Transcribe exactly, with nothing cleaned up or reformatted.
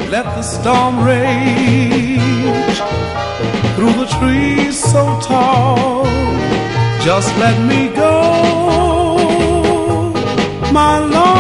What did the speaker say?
let the storm rage through the trees so tall. Just let me go, my love.